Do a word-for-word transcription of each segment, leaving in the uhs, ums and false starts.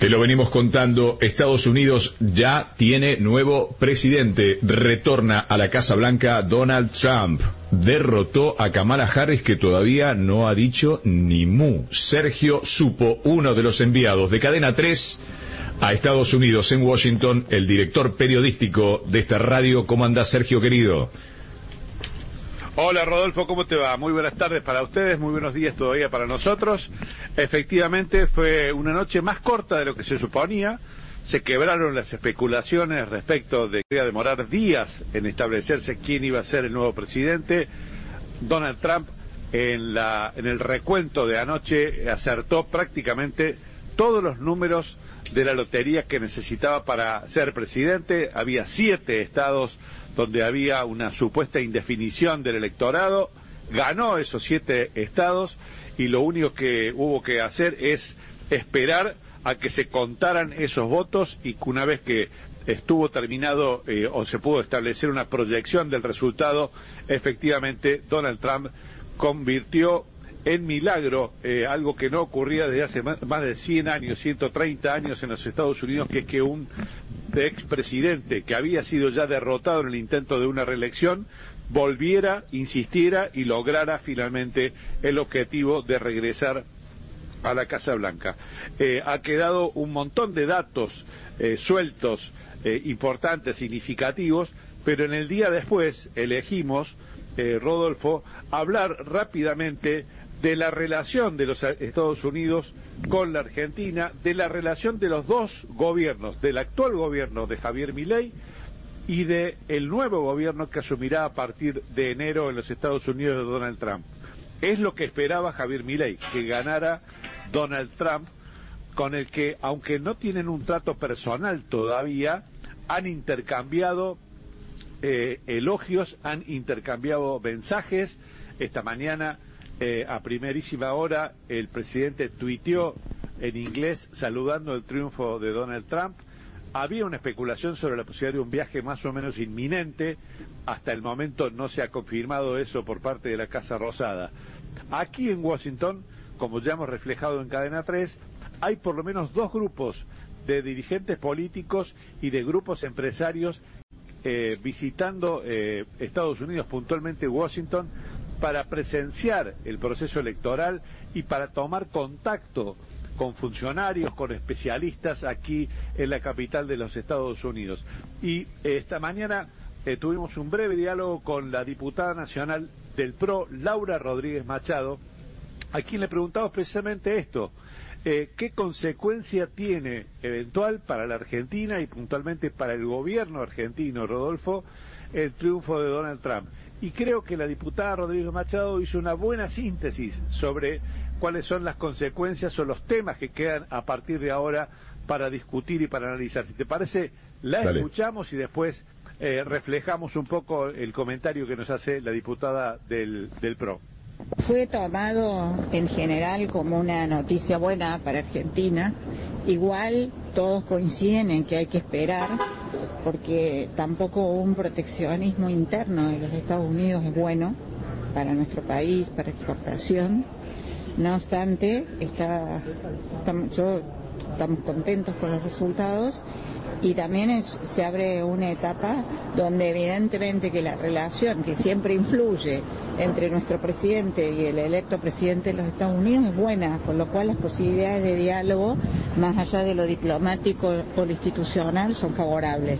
Te lo venimos contando, Estados Unidos ya tiene nuevo presidente. Retorna a la Casa Blanca Donald Trump. Derrotó a Kamala Harris, que todavía no ha dicho ni mu. Sergio Supo, uno de los enviados de Cadena tres a Estados Unidos en Washington, el director periodístico de esta radio. ¿Cómo andás, Sergio, querido? Hola Rodolfo, ¿cómo te va? Muy buenas tardes para ustedes, muy buenos días todavía para nosotros. Efectivamente fue una noche más corta de lo que se suponía. Se quebraron las especulaciones respecto de que iba a demorar días en establecerse quién iba a ser el nuevo presidente. Donald Trump en, la, en el recuento de anoche acertó prácticamente todos los números de la lotería que necesitaba para ser presidente. Había siete estados donde había una supuesta indefinición del electorado. Ganó esos siete estados y lo único que hubo que hacer es esperar a que se contaran esos votos, y que una vez que estuvo terminado eh, o se pudo establecer una proyección del resultado, efectivamente Donald Trump convirtió en milagro eh, algo que no ocurría desde hace más, más de cien años, ciento treinta años en los Estados Unidos, que es que un expresidente que había sido ya derrotado en el intento de una reelección volviera, insistiera y lograra finalmente el objetivo de regresar a la Casa Blanca. Eh, ha quedado un montón de datos eh, sueltos, eh, importantes, significativos, pero en el día después elegimos, eh, Rodolfo, hablar rápidamente de la relación de los Estados Unidos con la Argentina, de la relación de los dos gobiernos, del actual gobierno de Javier Milei y de el nuevo gobierno que asumirá a partir de enero en los Estados Unidos de Donald Trump. Es lo que esperaba Javier Milei, que ganara Donald Trump, con el que, aunque no tienen un trato personal todavía, han intercambiado eh, elogios, han intercambiado mensajes. Esta mañana, Eh, a primerísima hora, el presidente tuiteó en inglés saludando el triunfo de Donald Trump. Había una especulación sobre la posibilidad de un viaje más o menos inminente. Hasta el momento no se ha confirmado eso por parte de la Casa Rosada. Aquí en Washington, como ya hemos reflejado en Cadena tres, hay por lo menos dos grupos de dirigentes políticos y de grupos empresarios eh, visitando eh, Estados Unidos, puntualmente Washington, para presenciar el proceso electoral y para tomar contacto con funcionarios, con especialistas aquí en la capital de los Estados Unidos. Y esta mañana eh, tuvimos un breve diálogo con la diputada nacional del P R O, Laura Rodríguez Machado, a quien le preguntamos precisamente esto: eh, ¿qué consecuencia tiene eventual para la Argentina y puntualmente para el gobierno argentino, Rodolfo, el triunfo de Donald Trump? Y creo que la diputada Rodríguez Machado hizo una buena síntesis sobre cuáles son las consecuencias o los temas que quedan a partir de ahora para discutir y para analizar. Si te parece, la Dale. escuchamos y después eh, reflejamos un poco el comentario que nos hace la diputada del, del P R O. Fue tomado en general como una noticia buena para Argentina. Igual todos coinciden en que hay que esperar, porque tampoco un proteccionismo interno de los Estados Unidos es bueno para nuestro país, para exportación. No obstante, está, estamos, yo, estamos contentos con los resultados, y también es, se abre una etapa donde evidentemente que la relación que siempre influye entre nuestro presidente y el electo presidente de los Estados Unidos es buena, con lo cual las posibilidades de diálogo, más allá de lo diplomático o lo institucional, son favorables.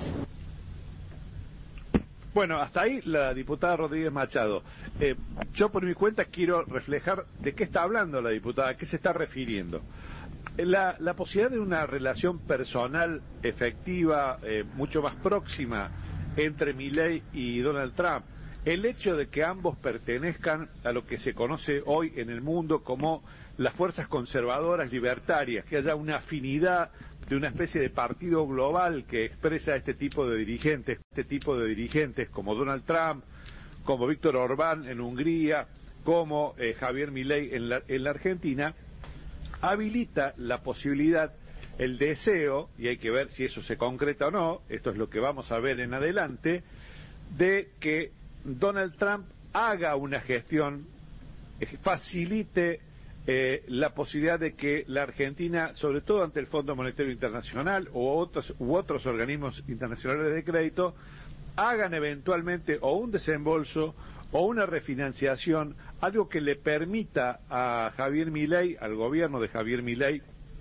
Bueno, hasta ahí la diputada Rodríguez Machado. Eh, yo por mi cuenta quiero reflejar de qué está hablando la diputada, a qué se está refiriendo. La, la posibilidad de una relación personal efectiva, eh, mucho más próxima entre Milei y Donald Trump, el hecho de que ambos pertenezcan a lo que se conoce hoy en el mundo como las fuerzas conservadoras libertarias, que haya una afinidad de una especie de partido global que expresa este tipo de dirigentes, este tipo de dirigentes como Donald Trump, como Víctor Orbán en Hungría, como eh, Javier Milei en la, en la Argentina, habilita la posibilidad, el deseo, y hay que ver si eso se concreta o no, esto es lo que vamos a ver en adelante, de que Donald Trump haga una gestión, facilite eh, la posibilidad de que la Argentina, sobre todo ante el Fondo Monetario Internacional u otros, u otros organismos internacionales de crédito, hagan eventualmente o un desembolso o una refinanciación, algo que le permita a Javier Milei, al gobierno de Javier Milei,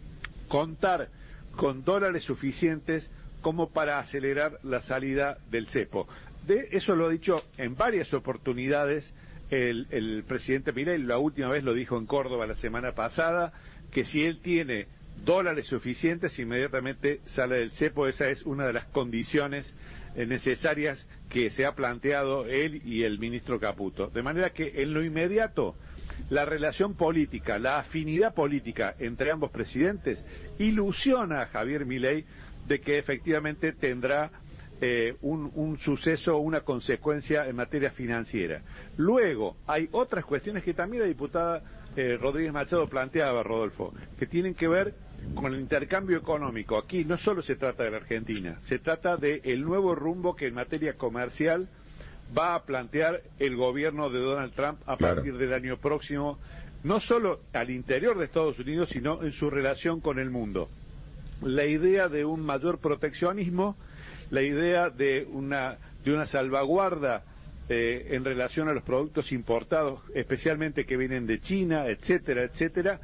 contar con dólares suficientes como para acelerar la salida del cepo. De eso lo ha dicho en varias oportunidades el, el presidente Milei. La última vez lo dijo en Córdoba la semana pasada, que si él tiene dólares suficientes, inmediatamente sale del cepo. Esa es una de las condiciones eh, necesarias que se ha planteado él y el ministro Caputo. De manera que en lo inmediato, la relación política, la afinidad política entre ambos presidentes ilusiona a Javier Milei de que efectivamente tendrá eh, un, un suceso, una consecuencia en materia financiera. Luego, hay otras cuestiones que también la diputada eh, Rodríguez Machado planteaba, Rodolfo, que tienen que ver con el intercambio económico. Aquí no solo se trata de la Argentina, se trata del nuevo rumbo que en materia comercial va a plantear el gobierno de Donald Trump a claro. partir del año próximo, no solo al interior de Estados Unidos, sino en su relación con el mundo. La idea de un mayor proteccionismo, la idea de una, de una salvaguarda eh, en relación a los productos importados, especialmente que vienen de China, etcétera, etcétera,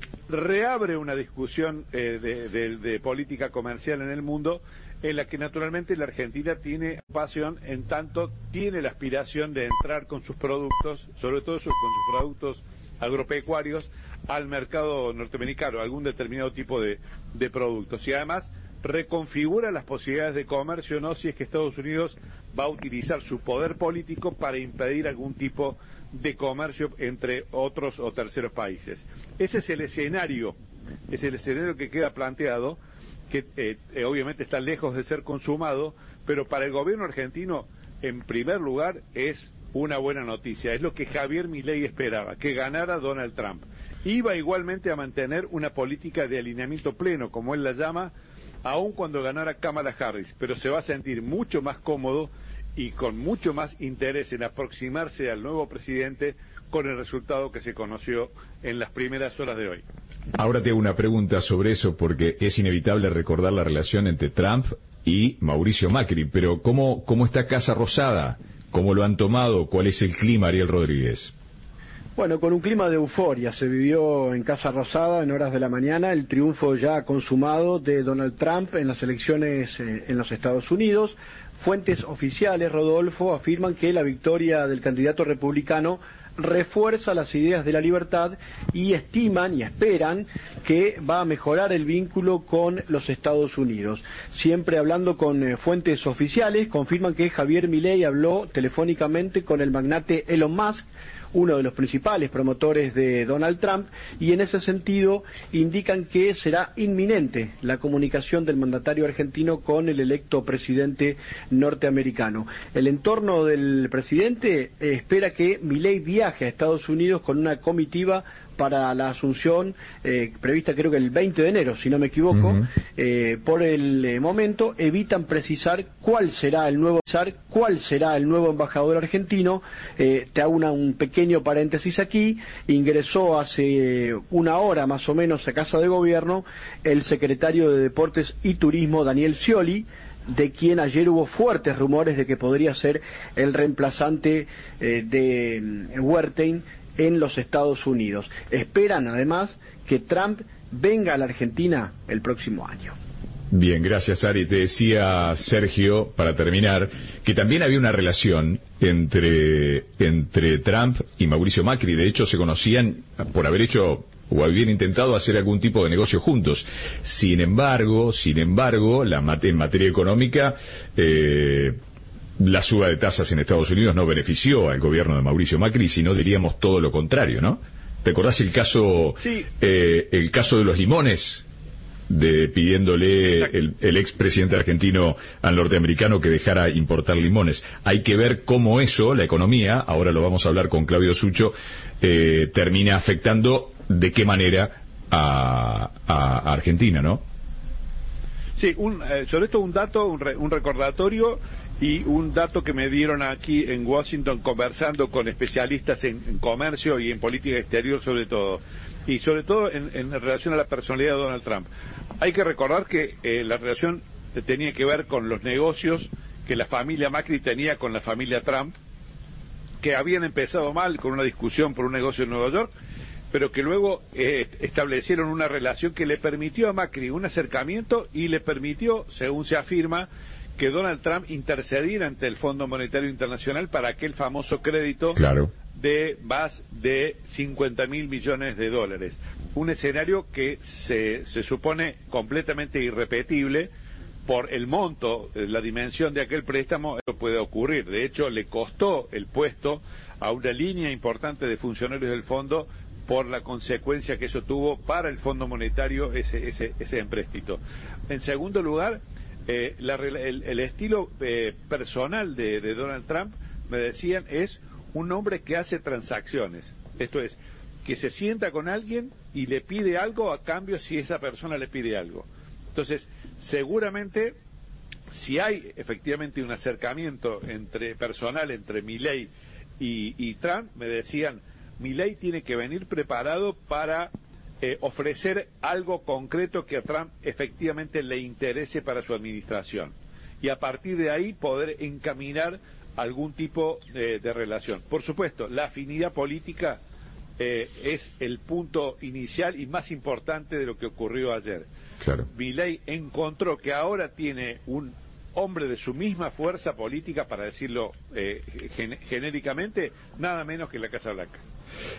reabre una discusión eh, de, de, de política comercial en el mundo, en la que naturalmente la Argentina tiene pasión, en tanto tiene la aspiración de entrar con sus productos, sobre todo con sus productos agropecuarios, al mercado norteamericano, algún determinado tipo de, de productos. Y además reconfigura las posibilidades de comercio, no si es que Estados Unidos va a utilizar su poder político para impedir algún tipo de comercio entre otros o terceros países. Ese es el escenario, es el escenario que queda planteado, que eh, eh, obviamente está lejos de ser consumado, pero para el gobierno argentino, en primer lugar, es una buena noticia. Es lo que Javier Milei esperaba, que ganara Donald Trump. Iba igualmente a mantener una política de alineamiento pleno, como él la llama, aun cuando ganara Kamala Harris, pero se va a sentir mucho más cómodo y con mucho más interés en aproximarse al nuevo presidente con el resultado que se conoció en las primeras horas de hoy. Ahora te hago una pregunta sobre eso, porque es inevitable recordar la relación entre Trump y Mauricio Macri, pero ¿cómo, cómo está Casa Rosada? ¿Cómo lo han tomado? ¿Cuál es el clima, Ariel Rodríguez? Bueno, con un clima de euforia se vivió en Casa Rosada en horas de la mañana el triunfo ya consumado de Donald Trump en las elecciones eh, en los Estados Unidos. Fuentes oficiales, Rodolfo, afirman que la victoria del candidato republicano refuerza las ideas de la libertad y estiman y esperan que va a mejorar el vínculo con los Estados Unidos. Siempre hablando con eh, fuentes oficiales, confirman que Javier Milei habló telefónicamente con el magnate Elon Musk, uno de los principales promotores de Donald Trump, y en ese sentido indican que será inminente la comunicación del mandatario argentino con el electo presidente norteamericano. El entorno del presidente eh, espera que Milei viaje a Estados Unidos con una comitiva para la asunción eh, prevista creo que el veinte de enero, si no me equivoco. Uh-huh. eh, por el eh, momento evitan precisar cuál será el nuevo cuál será el nuevo embajador argentino. Eh, te hago una, un pequeño paréntesis aquí. Ingresó hace una hora más o menos a Casa de Gobierno el secretario de Deportes y Turismo, Daniel Scioli, de quien ayer hubo fuertes rumores de que podría ser el reemplazante eh, de Wertheim en los Estados Unidos. Esperan además que Trump venga a la Argentina el próximo año. Bien, gracias, Ari. Te decía Sergio, para terminar, que también había una relación entre, entre Trump y Mauricio Macri. De hecho, se conocían por haber hecho o habían intentado hacer algún tipo de negocio juntos. Sin embargo, sin embargo, la, en materia económica, eh, la suba de tasas en Estados Unidos no benefició al gobierno de Mauricio Macri, sino diríamos todo lo contrario, ¿no? ¿Recordás el caso, sí. eh, el caso de los limones? De pidiéndole el, el expresidente argentino al norteamericano que dejara importar limones. Hay que ver cómo eso, la economía, ahora lo vamos a hablar con Claudio Sucho, eh, termina afectando de qué manera a, a, a Argentina, ¿no? Sí, un, eh, sobre esto un dato, un, re, un recordatorio. Y un dato que me dieron aquí en Washington conversando con especialistas en, en comercio y en política exterior sobre todo, y sobre todo en, en relación a la personalidad de Donald Trump. Hay que recordar que eh, la relación tenía que ver con los negocios que la familia Macri tenía con la familia Trump, que habían empezado mal con una discusión por un negocio en Nueva York, pero que luego eh, establecieron una relación que le permitió a Macri un acercamiento y le permitió, según se afirma, que Donald Trump intercediera ante el Fondo Monetario Internacional para aquel famoso crédito claro. de más de cincuenta mil millones de dólares. Un escenario que se, se supone completamente irrepetible por el monto, la dimensión de aquel préstamo. Eso puede ocurrir. De hecho, le costó el puesto a una línea importante de funcionarios del fondo por la consecuencia que eso tuvo para el Fondo Monetario, ese, ese, ese empréstito. En segundo lugar, Eh, la, el, el estilo eh, personal de, de Donald Trump, me decían, es un hombre que hace transacciones. Esto es, que se sienta con alguien y le pide algo a cambio si esa persona le pide algo. Entonces, seguramente, si hay efectivamente un acercamiento entre personal entre Milei y, y Trump, me decían, Milei tiene que venir preparado para Eh, ofrecer algo concreto que a Trump efectivamente le interese para su administración y a partir de ahí poder encaminar algún tipo de, de relación. Por supuesto, la afinidad política eh, es el punto inicial y más importante de lo que ocurrió ayer. Claro. Milei encontró que ahora tiene un hombre de su misma fuerza política, para decirlo eh, gen- genéricamente, nada menos que la Casa Blanca.